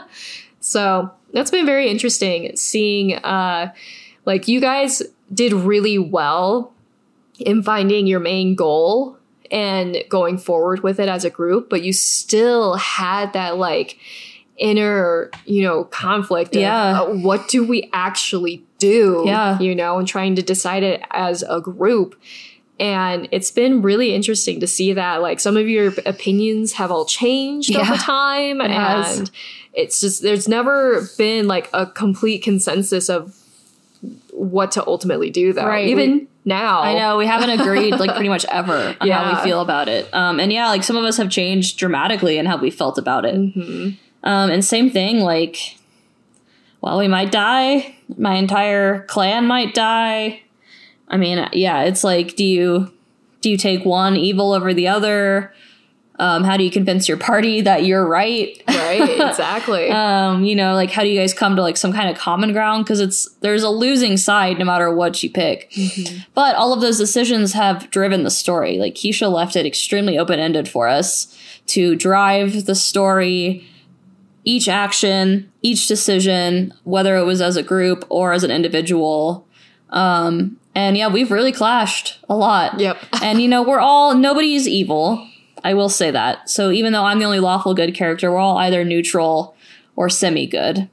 So that's been very interesting seeing, uh, like, you guys did really well in finding your main goal and going forward with it as a group, but you still had that, like, inner, you know, conflict of yeah. uh, what do we actually do? Yeah. You know, and trying to decide it as a group. And it's been really interesting to see that, like, some of your opinions have all changed yeah, over time. It and has. It's just, there's never been like a complete consensus of what to ultimately do, though. Right. Even we, now. I know, we haven't agreed like pretty much ever on yeah. how we feel about it. Um, and yeah, like some of us have changed dramatically in how we felt about it. Mm-hmm. Um, and same thing, like, well, we might die. My entire clan might die. I mean, yeah, it's like, do you do you take one evil over the other? Um, how do you convince your party that you're right? Right, exactly. um, you know, like, how do you guys come to like some kind of common ground? Because it's there's a losing side no matter what you pick. Mm-hmm. But all of those decisions have driven the story. Like, Keisha left it extremely open-ended for us to drive the story, each action, each decision, whether it was as a group or as an individual. Um, and yeah, we've really clashed a lot. Yep. And, you know, we're all, nobody's evil. I will say that. So even though I'm the only lawful good character, we're all either neutral or semi-good.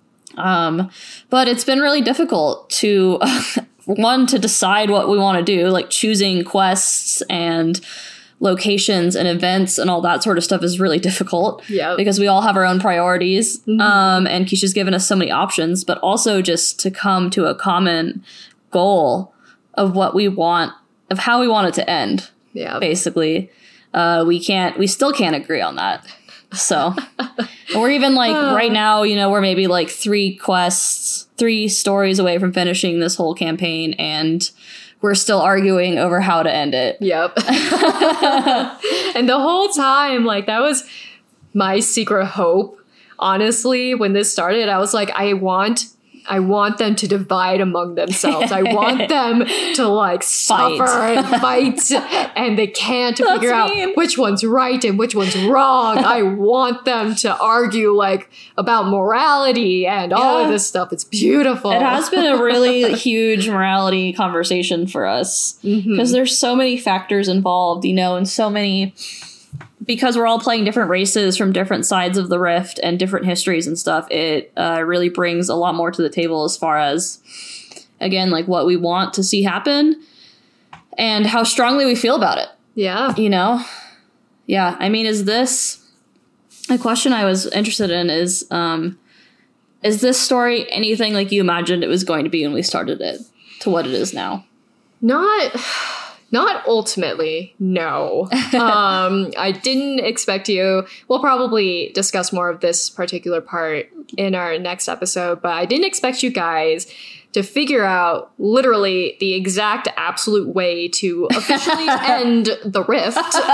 Um, but it's been really difficult to, one, to decide what we want to do, like choosing quests and locations and events and all that sort of stuff is really difficult. Yeah. Because we all have our own priorities. Mm-hmm. Um, and Keisha's given us so many options, but also just to come to a common goal of what we want, of how we want it to end. Yeah. Basically. Uh, we can't, we still can't agree on that. So we're even like oh. right now, you know, we're maybe like three quests, three stories away from finishing this whole campaign, and we're still arguing over how to end it. Yep. And the whole time, like, that was my secret hope. Honestly, when this started, I was like, I want I want them to divide among themselves. I want them to like suffer fight. and fight, and they can't figure mean. out which one's right and which one's wrong. I want them to argue like about morality and yeah. all of this stuff. It's beautiful. It has been a really huge morality conversation for us because mm-hmm. there's so many factors involved, you know, and so many. Because we're all playing different races from different sides of the rift and different histories and stuff, it uh, really brings a lot more to the table as far as, again, like what we want to see happen and how strongly we feel about it. Yeah. You know? Yeah. I mean, is this... A question I was interested in is, um, is this story anything like you imagined it was going to be when we started it to what it is now? Not... Not ultimately, no. um, I didn't expect you. We'll probably discuss more of this particular part in our next episode, but I didn't expect you guys to figure out literally the exact absolute way to officially end the rift.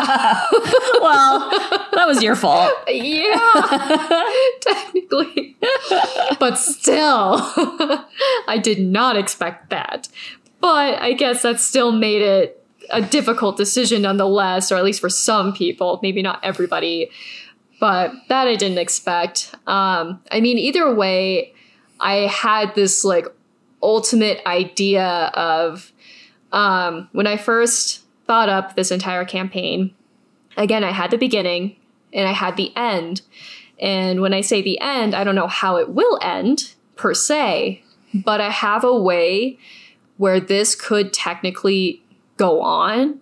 Well, that was your fault. Yeah, technically. But still, I did not expect that. But I guess that still made it a difficult decision nonetheless, or at least for some people, maybe not everybody, but that I didn't expect. Um, I mean, either way, I had this like ultimate idea of um, when I first thought up this entire campaign. Again, I had the beginning and I had the end. And when I say the end, I don't know how it will end per se, but I have a way where this could technically go on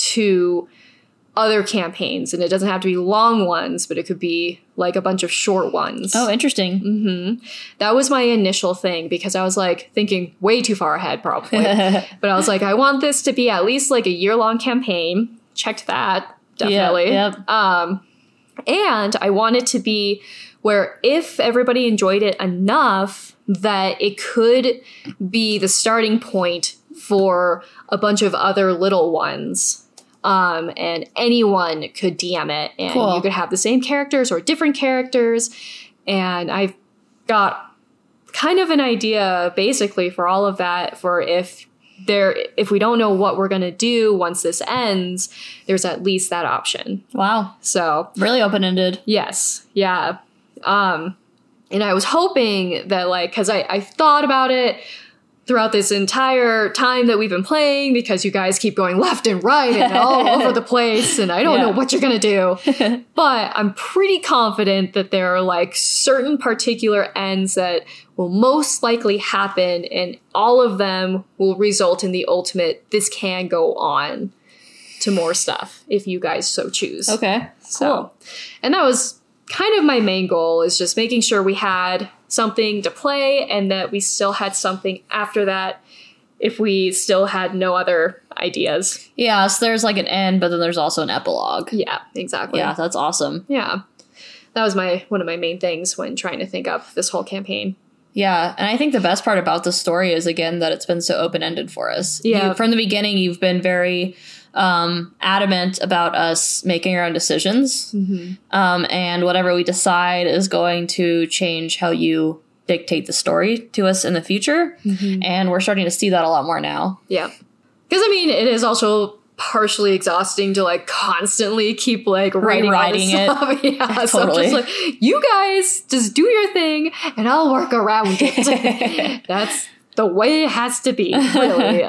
to other campaigns. And it doesn't have to be long ones, but it could be like a bunch of short ones. Oh, interesting. Mm-hmm. That was my initial thing because I was like thinking way too far ahead probably. But I was like, I want this to be at least like a year-long campaign. Checked that. Definitely. Yeah, yep. Um, and I want it to be where if everybody enjoyed it enough that it could be the starting point for a bunch of other little ones. Um, and anyone could D M it and Cool. you could have the same characters or different characters. And I've got kind of an idea basically for all of that for if there, if we don't know what we're going to do once this ends, there's at least that option. Wow. So Really open-ended. yes. Yeah. Um, and I was hoping that like, cause I, I thought about it throughout this entire time that we've been playing because you guys keep going left and right and all over the place and I don't Yeah. know what you're going to do. But I'm pretty confident that there are like certain particular ends that will most likely happen and all of them will result in the ultimate, this can go on to more stuff if you guys so choose. Okay. So, and that was kind of my main goal is just making sure we had something to play and that we still had something after that if we still had no other ideas. Yeah, so there's like an end, but then there's also an epilogue. Yeah, exactly. Yeah, that's awesome. Yeah. That was my one of my main things when trying to think up this whole campaign. Yeah, and I think the best part about the story is, again, that it's been so open-ended for us. Yeah. You, from the beginning, you've been very um, adamant about us making our own decisions. Mm-hmm. Um, and whatever we decide is going to change how you dictate the story to us in the future. Mm-hmm. And we're starting to see that a lot more now. Yeah. Because, I mean, it is also partially exhausting to, like, constantly keep, like, writing all this Rewriting it. stuff. Yeah, so I'm Totally. just like, you guys just do your thing, and I'll work around it. That's the way it has to be, really.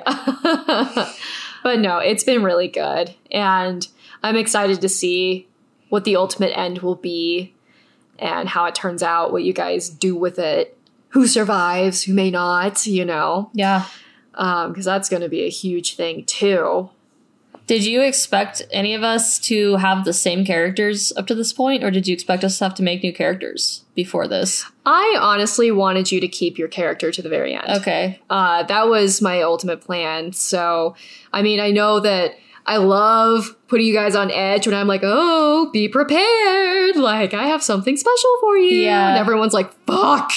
But no, it's been really good. And I'm excited to see what the ultimate end will be and how it turns out, what you guys do with it, who survives, who may not, you know. Yeah. Um, because that's going to be a huge thing, too. Did you expect any of us to have the same characters up to this point, or did you expect us to have to make new characters before this? I honestly wanted you to keep your character to the very end. Okay. Uh, that was my ultimate plan. So, I mean, I know that I love putting you guys on edge when I'm like, oh, be prepared. Like, I have something special for you. Yeah. And everyone's like, fuck.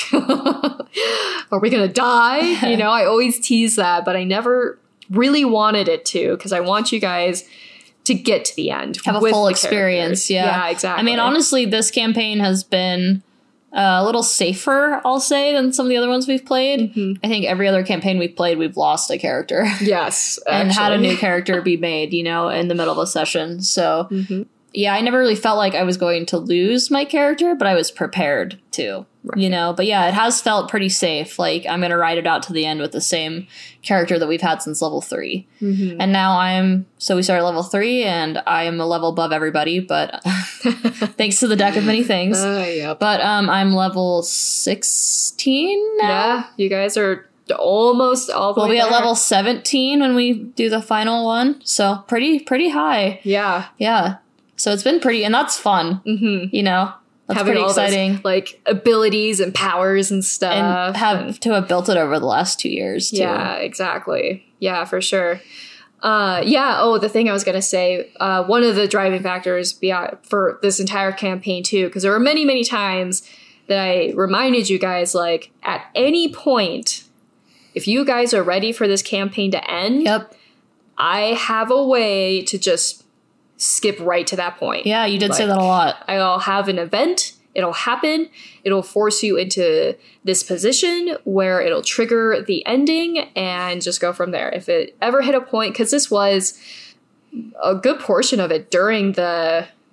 Are we going to die? You know, I always tease that, but I never really wanted it to because I want you guys to get to the end. Have a with full the experience. characters. Yeah. Yeah, exactly. I mean, honestly, this campaign has been uh, a little safer, I'll say, than some of the other ones we've played. Mhm. I think every other campaign we've played, we've lost a character Yes. and had a actually. new character be made, you know, in the middle of a session. So, Mhm. yeah, I never really felt like I was going to lose my character, but I was prepared to, Right. you know. But yeah, it has felt pretty safe. Like, I'm going to ride it out to the end with the same character that we've had since level three. Mhm. And now I'm, so we started level three, and I am a level above everybody, but thanks to the deck of many things. Uh, yep. But um, I'm level sixteen now. Yeah, you guys are almost all the We'll way be at there. level seventeen when we do the final one. So pretty, pretty high. Yeah. Yeah. So it's been pretty, and that's fun, Mm-hmm. you know? That's Having pretty all exciting. those, like, abilities and powers and stuff. and have and- to have built it over the last two years, too. yeah, exactly. Yeah, for sure. Uh, yeah. Oh, the thing I was gonna say. Uh, one of the driving factors beyond for this entire campaign too, because there were many, many times that I reminded you guys, like, at any point, if you guys are ready for this campaign to end, Yep. I have a way to just skip right to that point. Yeah, you did say Like, that a lot. I'll have an event. It'll happen. It'll force you into this position where it'll trigger the ending and just go from there. If it ever hit a point, because this was a good portion of it during the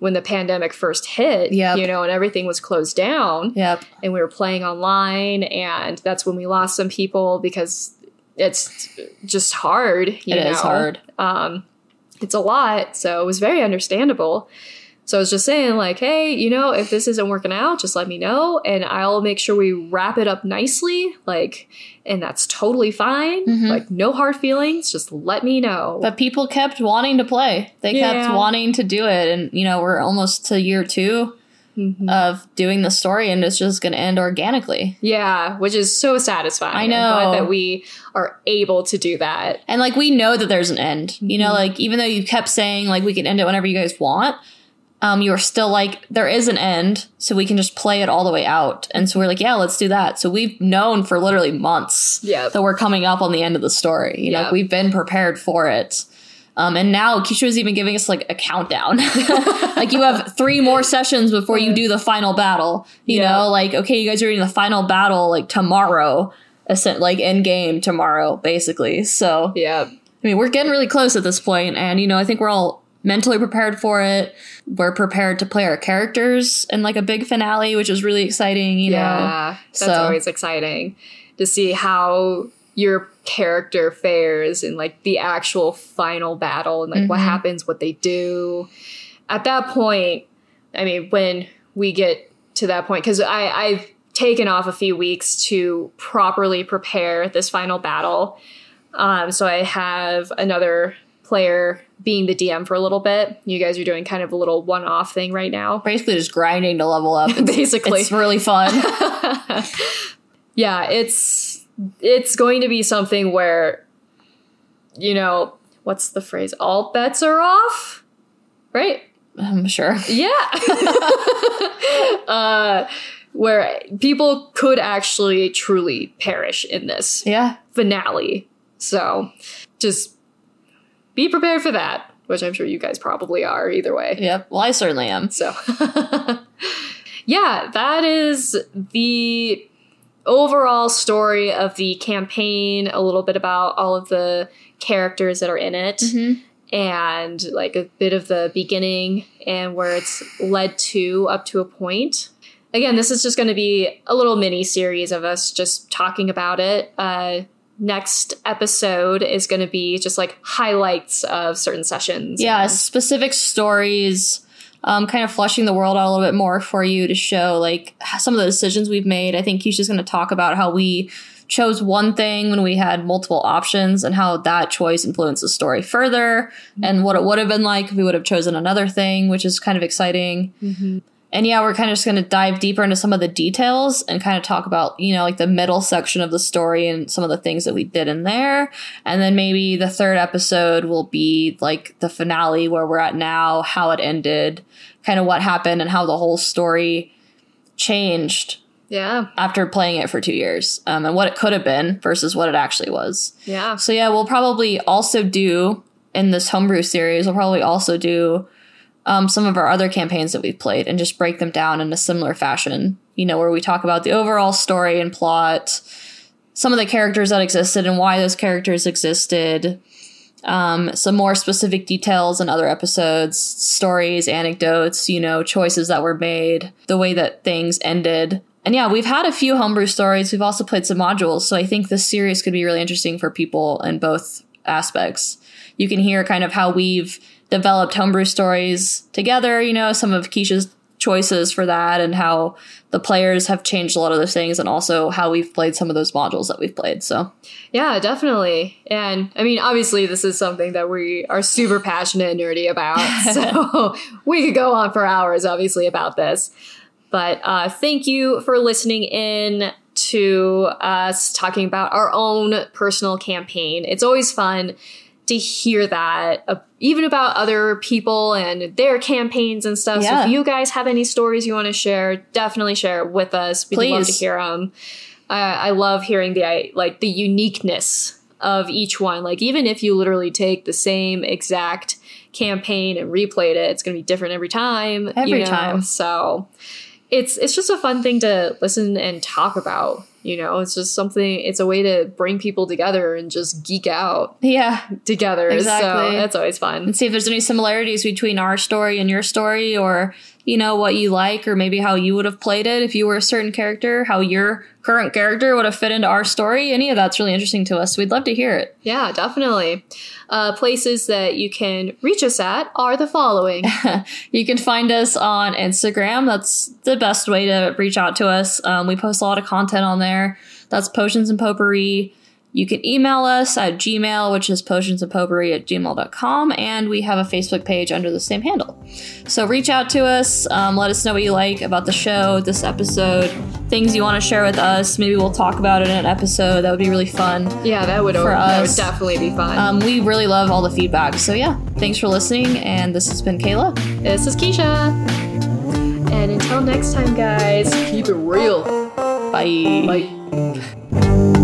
when the pandemic first hit, Yep. you know, and everything was closed down. Yep. And we were playing online, and that's when we lost some people because it's just hard. You It know? is hard. Um, it's a lot. So it was very understandable. So I was just saying, like, hey, you know, if this isn't working out, just let me know, and I'll make sure we wrap it up nicely. Like, and that's totally fine. Mhm. Like, no hard feelings. Just let me know. But people kept wanting to play. They kept Yeah. wanting to do it. And, you know, we're almost to year two Mhm. of doing the story, and it's just going to end organically. Yeah, which is so satisfying. I I'm know. glad that we are able to do that. And, like, we know that there's an end. You know, Mhm. like, even though you kept saying, like, we can end it whenever you guys want, um, you were still like, there is an end, so we can just play it all the way out. And so we're like, yeah, let's do that. So we've known for literally months Yep. that we're coming up on the end of the story. You know, Yep. we've been prepared for it. Um, and now Keisha is even giving us like a countdown. Like, you have three more sessions before you do the final battle. You Yeah. know, like, okay, you guys are doing the final battle like tomorrow, essen- like end game tomorrow, basically. So, Yeah. I mean, we're getting really close at this point, and, you know, I think we're all mentally prepared for it. We're prepared to play our characters in like a big finale, which is really exciting, you know. Yeah. That's So- always exciting to see how your character fares in like the actual final battle and like what Mhm. happens, what they do. At that point, I mean, when we get to that point, because I I've taken off a few weeks to properly prepare this final battle. Um, so I have another player being the D M for a little bit. You guys are doing kind of a little one-off thing right now. Basically just grinding to level up. It's, Basically. it's really fun. Yeah, it's it's going to be something where, you know, what's the phrase? All bets are off, right? I'm sure. Yeah. uh, where people could actually truly perish in this Yeah. finale. So just be prepared for that, which I'm sure you guys probably are either way. Yep. Well, I certainly am. So, yeah, that is the overall story of the campaign, a little bit about all of the characters that are in it, Mhm. and like a bit of the beginning and where it's led to up to a point. Again, this is just going to be a little mini series of us just talking about it. Uh, next episode is going to be just like highlights of certain sessions. Yeah, and- specific stories, um, kind of fleshing the world out a little bit more for you to show like some of the decisions we've made. I think Keisha's going to talk about how we chose one thing when we had multiple options and how that choice influenced the story further, and what it would have been like if we would have chosen another thing, which is kind of exciting. Mm-hmm. And yeah, we're kind of just going to dive deeper into some of the details and kind of talk about, you know, like the middle section of the story and some of the things that we did in there. And then maybe the third episode will be like the finale, where we're at now, how it ended, kind of what happened and how the whole story changed Yeah. after playing it for two years, um, and what it could have been versus what it actually was. Yeah. So yeah, we'll probably also do in this homebrew series, we'll probably also do um, some of our other campaigns that we've played and just break them down in a similar fashion, you know, where we talk about the overall story and plot, some of the characters that existed and why those characters existed, um, some more specific details in other episodes, stories, anecdotes, you know, choices that were made, the way that things ended. And yeah, we've had a few homebrew stories. We've also played some modules. So I think this series could be really interesting for people in both aspects. You can hear kind of how we've developed homebrew stories together, you know, some of Keisha's choices for that, and how the players have changed a lot of those things, and also how we've played some of those modules that we've played. So Yeah, definitely. And I mean, obviously, this is something that we are super passionate and nerdy about. So we could go on for hours, obviously, about this. But uh, thank you for listening in to us talking about our own personal campaign. It's always fun to hear that, uh, even about other people and their campaigns and stuff. Yeah. So if you guys have any stories you want to share, definitely share it with us. We'd love to Please. hear them. Uh, I love hearing the I- like the uniqueness of each one. Like, even if you literally take the same exact campaign and replayed it, it's going to be different every time. Every you know? time. So it's it's just a fun thing to listen and talk about. You know, it's just something, it's a way to bring people together and just geek out Yeah. together. Exactly. So that's always fun. And see if there's any similarities between our story and your story, or, you know, what you like, or maybe how you would have played it if you were a certain character, how your current character would have fit into our story. Any of that's really interesting to us. We'd love to hear it. Yeah, definitely. Uh, places that you can reach us at are the following. You can find us on Instagram. That's the best way to reach out to us. Um, we post a lot of content on there. That's Potions and Potpourri. You can email us at Gmail, which is potionsandpotpourri at gmail dot com, and we have a Facebook page under the same handle. So reach out to us. Um, let us know what you like about the show, this episode, things you want to share with us. Maybe we'll talk about it in an episode. That would be really fun. Yeah, that would, For that us. would definitely be fun. Um, we really love all the feedback. So yeah, thanks for listening, and this has been Kayla. This is Keisha. And until next time, guys, keep it real. Bye. Bye.